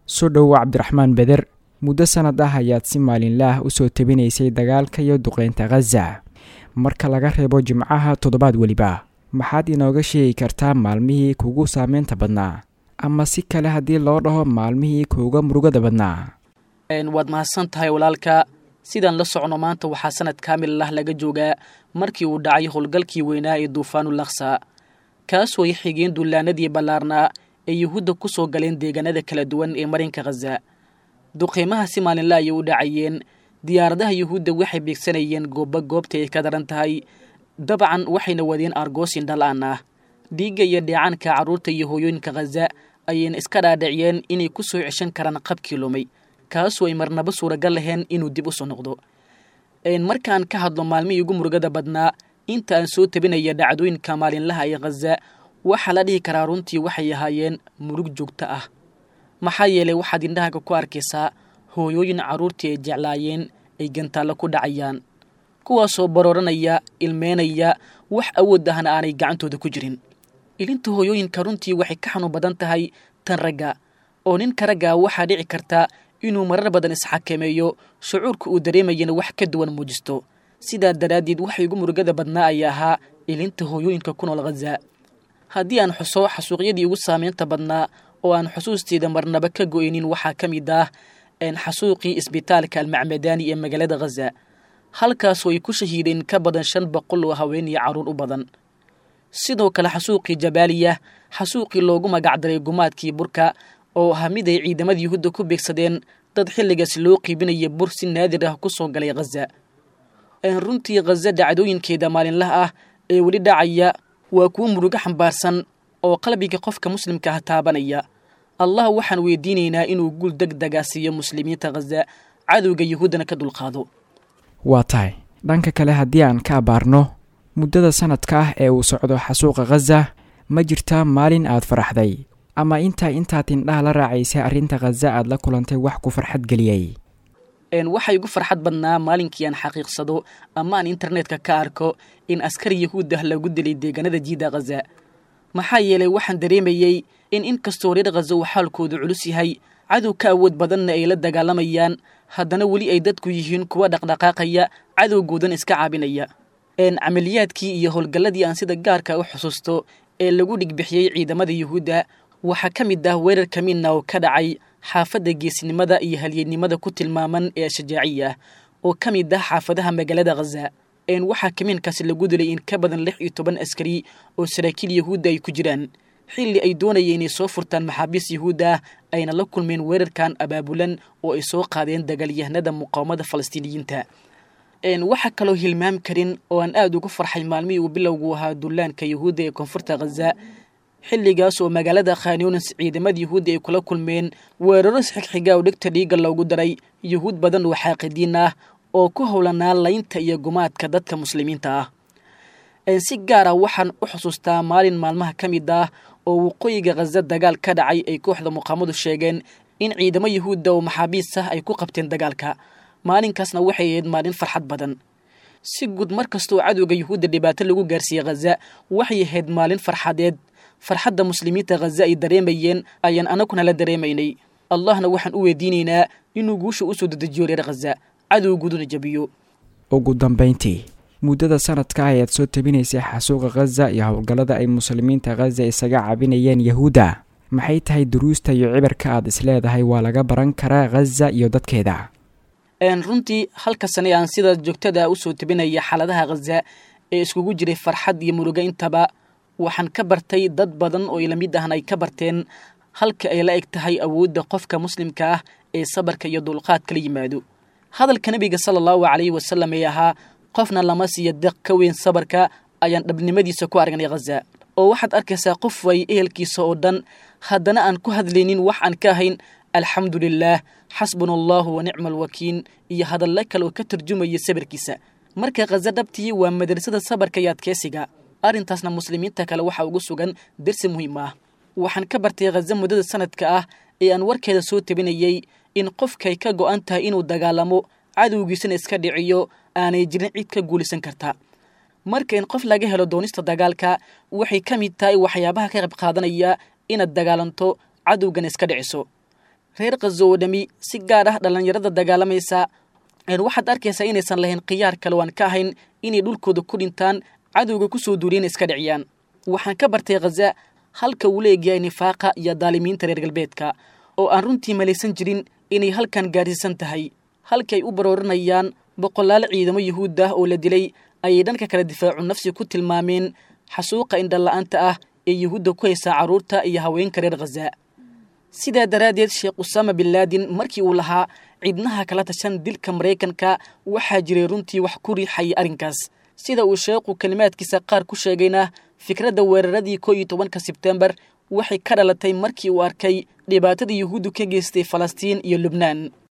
soo dhowow cabdiraxmaan beder. muddo sanad ah ayaad si maalinlaah u soo tabinaysay dagaalka iyo duqeynta khaza. marka laga reebo jimcaha toddobaad weliba maxaad inooga sheegi kartaa maalmihii kugu saameynta badnaa, ama si kale haddii loo dhaho maalmihii kuuga murugada badnaa? waad mahadsan tahay walaalka. sidaan la socno maanta waxaa sanad kaamil lah laga joogaa markii uu dhacay howlgalkii weynaa ee duufaanul aqsa, kaasoo ay xigeen dullaanadii ballaarnaa ee yuhuudda ku soo galeen deegaanada kala duwan ee marinka khaza. duqeymaha si maalinla ayay u dhacayeen. diyaaradaha yuhuudda waxay beegsanayeen goobta ay ka daran tahay. dabcan waxayna wadeen argoosin dhalaan ah. dhiigga iyo dheecaanka carruurta iyo hooyooyinka khaza ayayna iska dhaadhiciyeen inay ku soo ceshan karaan qabkii lumay, kaasoo ay marnaba suuragal lahayn inuu dib u soo noqdo. markaan ka hadlo maalmihii ugu murugada badnaa inta aan soo tabinaya dhacdooyinka maalinlaha ee khaza, waxaa la dhihi karaa runtii waxay ahaayeen murug joogto ah. maxaa yeelay waxaad indhahaga ku arkaysaa hooyooyin carruurtii ay jeclaayeen ay gantaallo ku dhacayaan, kuwaasoo barooranaya, ilmeynaya, wax awood ahna aanay gacantooda ku jirin. ilinta hooyooyinka runtii waxay ka xanuun badan tahay tan ragga, oo ninka ragga waxaa dhici karta inuu marar badan isxakameeyo, shucuurka uu dareemayana wax ka duwan muujisto. sidaa daraaddeed waxay ugu murugada badnaa ayaa ahaa ilinta hooyooyinka ku nool khaza. haddii aan xuso xasuuqyadii ugu saameynta badnaa oo aan xusuusteeda marnaba ka go'aynin, waxaa ka mid ah xasuuqii isbitaalka almacmadaani ee magaalada khaza, halkaasoo ay ku shahiideen ka badan 500 oo haween iyo carruur u badan. sidoo kale xasuuqii jabaaliya, xasuuqii loogu magacdaray gumaadkii burka, oo ahaa mid ay ciidamada yuhuudda ku beegsadeen dad xilligaas loo qiibinaya bur si naadir ah ku soo galay khaza. runtii khaza dhacdooyinkeeda maalinlaha ah ee weli dhacaya waa kuwo murugo xambaarsan oo qalbiga qofka muslimka ah taabanaya. allah waxaan weydiinaynaa inuu guul degdega siiyo muslimiinta khaza, cadowga yuhuuddana ka dulqaado. waa tahay. dhanka kale haddii aan ka abaarno muddada sanadka ah ee uu socdo xasuuqa khaza, ma jirtaa maalin aad faraxday ama intaad indhaha la raacaysay arrinta khaza aad la kulantay wax ku farxad geliyey? waxay ugu farxad badnaa maalinkii aan xaqiiqsado ama aan internetka ka arko in askari yuhuud ah lagu dilay deegaanada jiida khaza. maxaa yeelay waxaan dareemayey in inkastoo reer khaza uu xaalkoodu culus yahay, cadow ka awood badanna ay la dagaalamayaan, haddana weli ay dadku yihiin kuwa dhaqdhaqaaqaya, cadowgoodan iska caabinaya. camaliyaadkii iyo howlgalladii aan sida gaarka u xusuusto ee lagu dhigbixiyey ciidamada yuhuudda waxaa ka mid ah weerar kamiina oo ka dhacay xaafadda geesinimada iyo halyeennimada ku tilmaaman ee shajaaciya oo ka mid ah xaafadaha magaalada khaza. waxaa kamiinkaasi lagu dilay in ka badan 16 askari oo saraakiil yuhuudda ay ku jiraan, xilli ay doonayeen inay soo furtaan maxaabiis yuhuudda ah, ayna la kulmeen weerarkan abaabulan oo ay soo qaadeen dagaalyahanada muqaawamada falastiiniyiinta. waxaa kaloo hilmaam karin oo aan aad ugu farxay maalmihii uu bilowgu ahaa dullaanka yuhuudda ee koonfurta khaza, xilligaas oo magaalada Khan Younis ciidamada yuhuudda ay kula kulmeen weeraro xigxiga oo dhigta dhiiga loogu daray yuhuud badan oo xaaqidiin ah oo ku howlanaa laynta iyo gumaadka dadka muslimiinta ah. si gaar ah waxaan u xusuustaa maalin maalmaha ka mid ah oo waqooyiga khaza dagaal ka dhacay ay kooxda muqaamadu sheegeen in ciidamo yuhuudda oo maxaabiis ah ay ku qabteen dagaalka. maalinkaasna waxay ahayd maalin farxad badan. si guud markastoo cadowga yuhuudda dhibaato lagu gaarsiiyey khaza, waxay ahayd maalin farxadeed. farxadda muslimiinta khaza ay dareemayeen ayaan anaguna la dareemaynay. allahna waxaan u weydiinaynaa inuu guusha u soo dedejiyo reer khaza, cadowgooduna jabiyo. ugu dambayntii, muddada sanadka ayaad soo tabinaysay xasuuqa khaza iyo howlgallada ay muslimiinta khaza isaga caabinayeen yahuudda. maxay tahay duruusta iyo cibirka aad isleedahay waa laga baran karaa khaza iyo dadkeeda? runtii halka sane aan sida joogtada u soo tabinaya xaaladaha khaza ee iskugu jiray farxad iyo murugo intaba, waxaan ka bartay dad badan oo ila mid ahna ay ka barteen halka ay la eg tahay awoodda qofka muslimka ah ee sabarka iyo dulqaadka la yimaado. hadalka nabiga sallallahu alayhi wasallam ee ahaa qofna lama siiyo deeq ka weyn sabarka ayaan dhabnimadiisa ku aragnay khaza. oo waxaad arkaysaa qof way ehelkiisa oo dhan haddana aan ku hadlaynin wax aan ka ahayn alxamdulillaah, xasbunallahu wa nicma alwakiil iyo hadalla kale oo ka tarjumaya sabirkiisa. marka khaza dhabtii waa madrasada sabarka iyo adkeysiga. arrintaasna muslimiinta kale waxaa ugu sugan darsi muhiim ah. waxaan ka bartay khaza muddada sanadka ah ee aan warkeeda soo tabinayay in qofkay ka go'an tahay inuu dagaalamo, cadowgiisana iska dhiciyo, aanay jirin cid ka guulaysan karta. marka in qof laga helo doonista dagaalka waxay ka mid tahay waxyaabaha ka qayb qaadanaya inaad dagaalanto, cadowgana iska dhiciso. reer Gaza oo dhami si gaar ah dhalinyarada dagaalamaysa waxaad arkaysaa inaysan lahayn khiyaar kale waan ka ahayn inay dhulkooda ku dhintaan cadowga ku soo duuliyeen iska dhiciyaan waxaan ka bartay Gaza halka uu leeyahay nifaaqa iyo daalimiinta reer galbeedka oo aan runtii malaysan jirin inay halkan gaarsiisan tahay halkay u baroorinayaan boqolaal ciidamo Yuhuud ah oo la dilay ay dhanka kala difaacu nafsi ku tilmaameen xasuuqa indhala'aanta ah ee Yuhuudda ku haysa caruurta iyo haweenka reer Gaza sidaa daraadeed Sheekh Usaama bin Laden markii uu lahaa cidnaha kala tashan dilka Mareykanka waxaa jiray runtii wax ku riixay arrinkaas sida uu sheekhu kalimaadkiisa qaar ku sheegayna fikradda weeraradii 11 Sebtembar waxay ka dhalatay markii uu arkay dhibaatada Yuhuuddu ka geystay Falastiin iyo Lubnaan